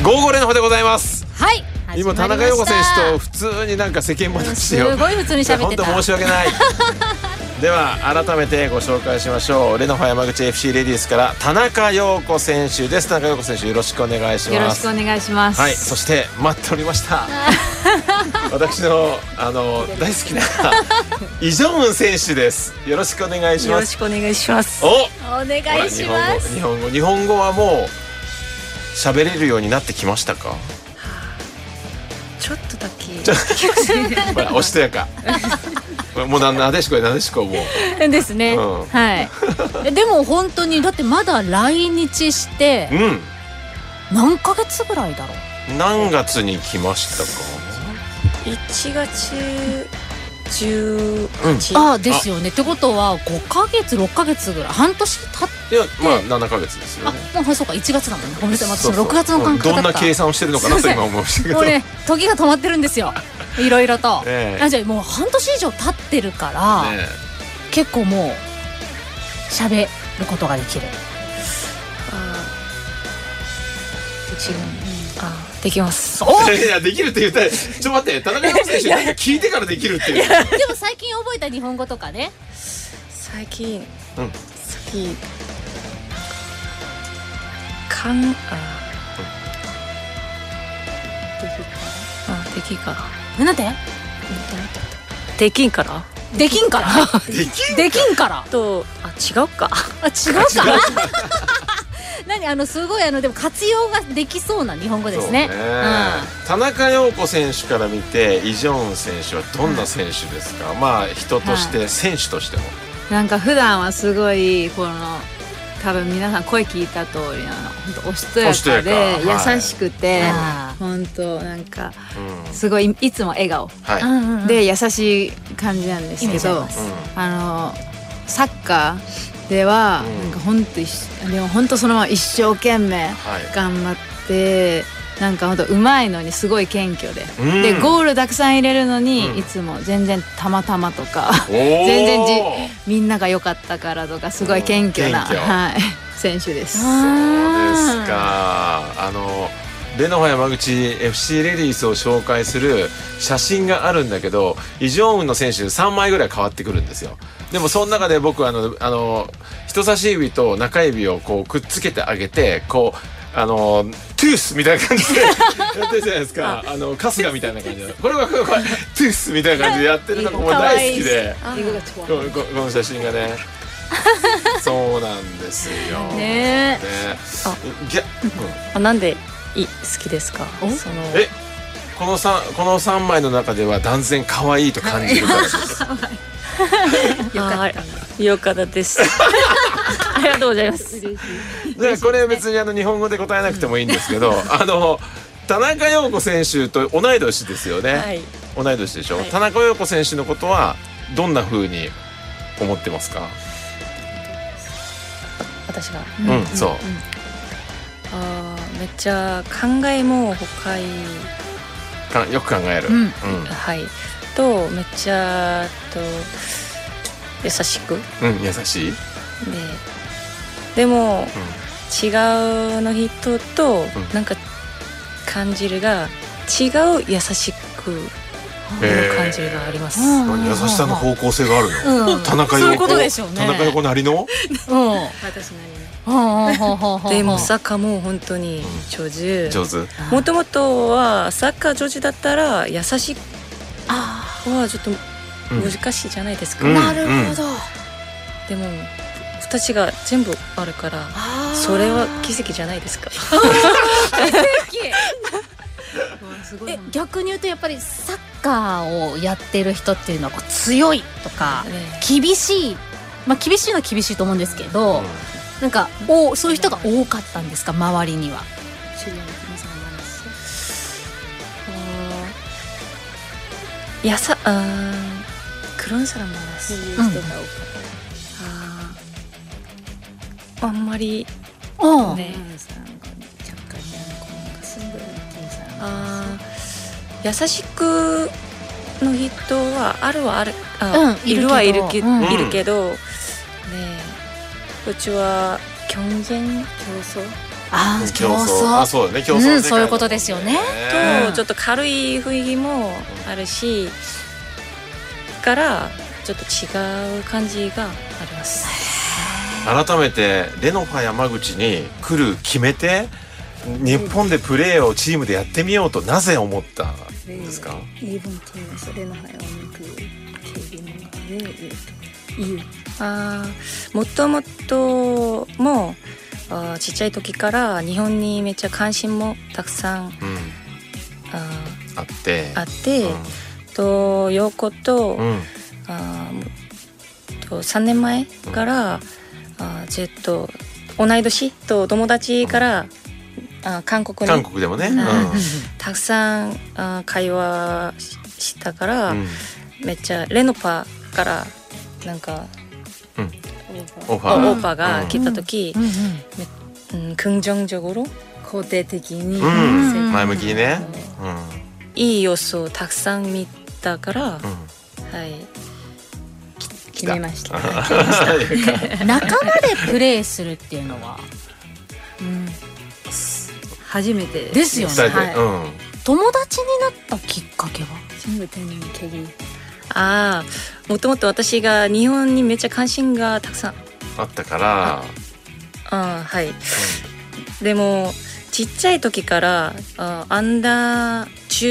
55連の方でございます。 はい、 今田中陽子選手と普通になんか世間話をすごい普通に喋ってた。 本当申し訳ないでは改めてご紹介しましょう。レノファ山口 FC レディースから田中陽子選手です。田中陽子選手、よろしくお願いします。 よろしくお願いします。 はい、そして待っておりました私の大好きなイ・ジョンウン選手です。よろしくお願いします。 よろしくお願いします。 お願いします。 日本語はもう喋れるようになってきましたか？ ちょっとだけほらおしとやかもうなでしこもうですね、はいでも本当にだってまだ来日して、何ヶ月ぐらいだろう。 何月に来ましたか ？1月18、 あですよね。ってことは5ヶ月6ヶ月ぐらい、半年経って、 いやまあ7ヶ月ですよね。 もうそうか、1月だもんね。ごめんなさい、私6月の感覚だった。 どんな計算をしてるのかなと今思いましたけど、 もうね、時が止まってるんですよ、いろいろと。じゃあもう半年以上経ってるから、結構もう喋ることができる。 できます。 いやできるって言ったらちょっと待って、田中陽子選手なんか聞いてからできるっていうでも最近覚えた日本語とかね。 最近できんからなんてできんからできんからと違うか何すごいでも活用ができそうな日本語ですね。 田中陽子選手から見てイ・ジョンウン選手はどんな選手ですか？まあ人として選手としてもなんか普段はすごい多分皆さん声聞いた通り本当おしとやかで優しくて、本当なんかすごいいつも笑顔で優しい感じなんですけど、サッカーではなんかでも本当そのまま一生懸命頑張ってなんか本当うまいのにすごい謙虚で、でゴールたくさん入れるのにいつも全然たまたまとか全然みんなが良かったからとかすごい謙虚な選手です。 そうですか。レノファ山口 FC レディースを紹介する写真があるんだけど、イ・ジョンウンの選手3枚ぐらい変わってくるんですよ。でもその中で僕は人差し指と中指をこうくっつけてあげてこうトゥースみたいな感じでやってるじゃないですか。春日みたいな感じでこれトゥースみたいな感じでやってるのがもう大好きで、この写真がねそうなんですよね。 なんで好きですか？ この3枚の中では断然可愛いと感じるからです。 よかったですありがとうございます。 でこれ別に日本語で答えなくてもいいんですけど田中陽子選手と同い年ですよね。同い年でしょ。田中陽子選手のことはどんな風に思ってますか？ 私がそうめっちゃ考えも深いよく考える。 とめっちゃ優しく優しいでも違うの人となんか感じるが違う優しく感じがあります。 優しさの方向性があるの？田中陽子なりの私なりのでもサッカーも本当に上手。もともとはサッカー上手だったら優しくはちょっと難しいじゃないですか。 なるほど。 でも2つが全部あるからそれは奇跡じゃないですか？ 逆に言うとやっぱりサッカーをやってる人っていうのは強いとか厳しい、厳しいのは厳しいと思うんですけど、なんかそういう人が多かったんですか、周りには？ 그런 사람 많았어요. あんまりね。優しくの人はいるはいるけどね、うちは競争競争、 そうだね、競争、 そういうことですよね。 とちょっと軽い雰囲気もあるし、からちょっと違う感じがあります。 改めてレノファ山口に来る決めて、日本でプレーをチームでやってみようとなぜ思ったんですか？ もともともちっちゃい時から日本にめっちゃ関心もたくさん、 あって、 と横と、3年前から、ずっと同い年と友達から、韓国でもね、 たくさん会話したから、めっちゃレノパからなんか、オファーが来た時、긍정적으로肯定的に、 前向きにね、 いい要素をたくさん見たから、決めました。 仲間でプレーするっていうのは、 初めてですよね。友達になったきっかけは？ もともと私が日本にめっちゃ関心がたくさんあったから、 でもちっちゃい時からアンダー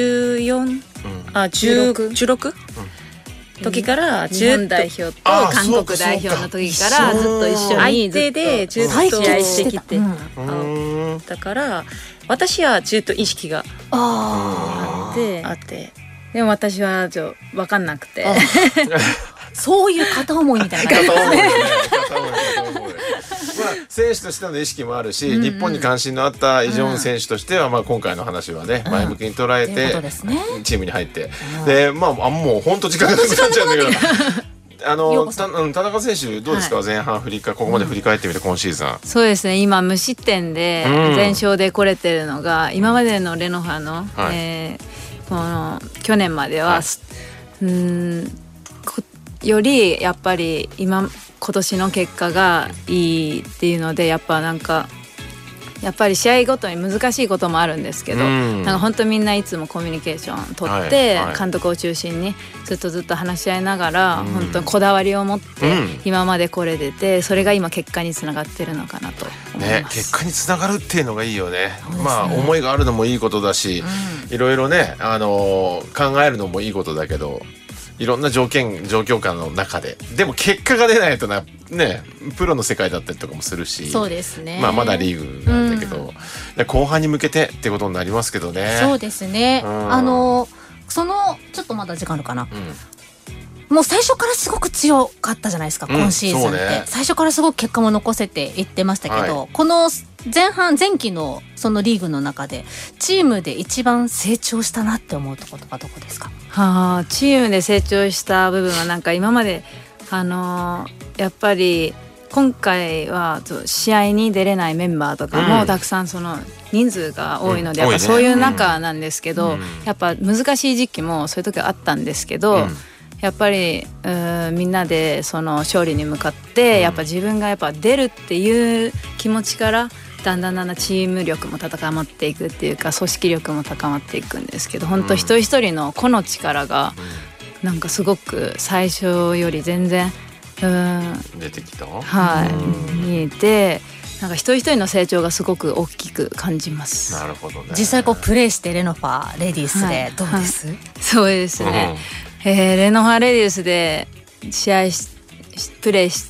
14、16時から日本代表と韓国代表の時からずっと一緒に相手でずっと試合してきて、だから私はずっと意識があって、 でも私は分かんなくてそういう片思いみたいな感じ選手としての意識もあるし、日本に関心のあったイ・ジョン選手としては、今回の話はね、前向きに捉えてチームに入って、でもう本当時間がなくなっちゃうんだけど田中選手どうですか？前半ここまで振り返ってみて今シーズン。 そうですね、今無失点で全勝で来れてるのが、今までのレノファの、この去年までは、よりやっぱり今年の結果がいいっていうので、やっぱり試合ごとに難しいこともあるんですけど、なんか本当みんないつもコミュニケーション取って、監督を中心にずっと話し合いながら、本当にこだわりを持って今までこれでて、それが今結果につながってるのかなと思います。 結果につながるっていうのがいいよね。思いがあるのもいいことだし、いろいろね考えるのもいいことだけど、いろんな状況下の中ででも結果が出ないとね、プロの世界だったりとかもするし、 そうですね、 まだリーグなんだけど、後半に向けてってことになりますけどね。 そうですね、ちょっとまだ時間あるかな、もう最初からすごく強かったじゃないですか、今シーズンって、最初からすごく結果も残せていってましたけど、この前期のそのリーグの中でチームで一番成長したなって思うところはどこですか？ チームで成長した部分はなんか今までやっぱり今回は試合に出れないメンバーとかもたくさんその人数が多いので、やっぱそういう中なんですけど、やっぱ難しい時期もそういう時あったんですけど、やっぱりみんなでその勝利に向かってやっぱ自分がやっぱ出るっていう気持ちからだんだんチーム力も高まっていくっていうか、組織力も高まっていくんですけど、本当一人一人の個の力がなんかすごく最初より全然出てきた、 見えて、なんか一人一人の成長がすごく大きく感じます。 なるほどね。 実際プレーしてレノファレディースでどうです？ そうですね、レノファレディースでプレーして、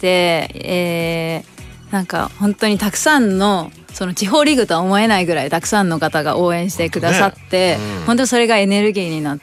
なんか本当にたくさんのその地方リーグとは思えないぐらいたくさんの方が応援してくださって、本当それがエネルギーになって、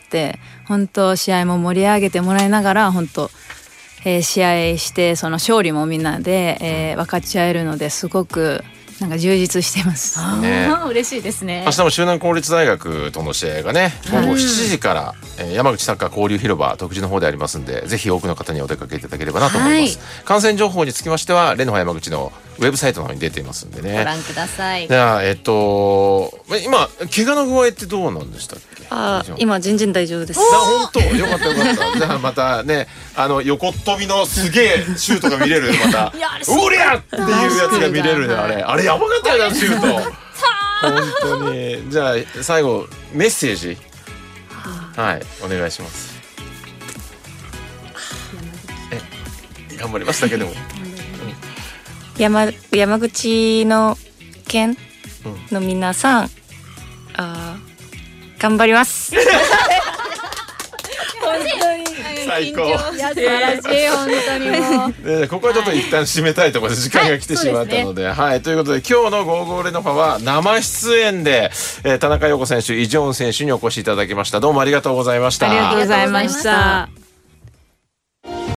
本当試合も盛り上げてもらいながら本当、試合してその勝利もみんなで、分かち合えるのですごくなんか充実してます。 嬉しいですね。 明日も周南公立大学との試合がね、午後7時から、山口サッカー交流広場徳地の方でありますんで、ぜひ多くの方にお出かけいただければなと思います。観戦情報につきましてはレノファ山口のウェブサイトの方に出ていますんでね、 ご覧ください。 じゃあ今怪我の具合ってどうなんでしたっけ？ 今全然大丈夫です。 本当よかったよかった。じゃあまたね横っ飛びのすげえシュートが見れるまたうりゃっていうやつが見れるね。あれやばかったよなシュート。本当に。じゃあ最後メッセージはいお願いします。頑張りますだけでも。 山口の県の皆さん、頑張ります。 本当に最高。 素晴らしい本当にもう。 ここはちょっと一旦締めたいところで時間が来てしまったので、はいということで今日の55レノファは生出演で田中陽子選手、イ・ジョン選手にお越しいただきました。どうもありがとうございました。 ありがとうございました。